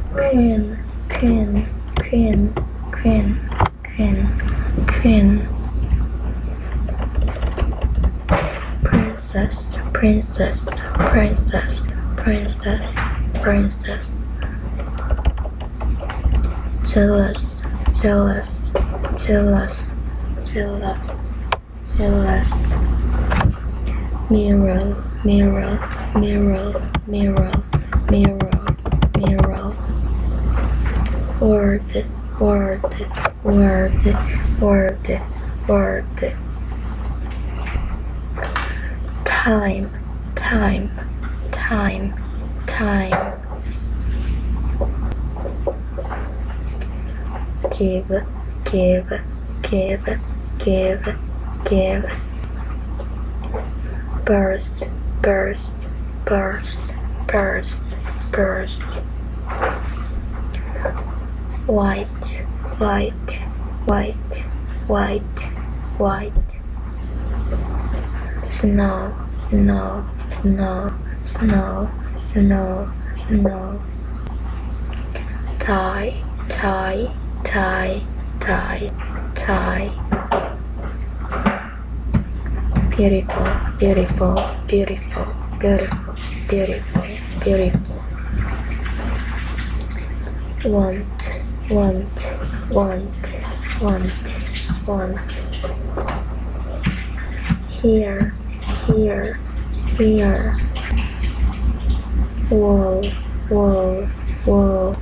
queen, queen, queen, queen, queen, queen. Princess, princess, princess, princess, princess. Jealous, jealous, jealous, jealous, jealous. Mirror, mirror, mirror, mirror, mirror, mirror. Word, word, word, word, word. Time, time, time, time. Give, give, give, give, give. Burst, burst, burst, burst, burst. White, white, white, white, white. Snow, snow, snow, snow, snow, snow. Tie, tie, tie, tie, tie. Beautiful, beautiful, beautiful, beautiful, beautiful, beautiful. Want, want, want, want, want. Here, here, here. Wall, wall, wall.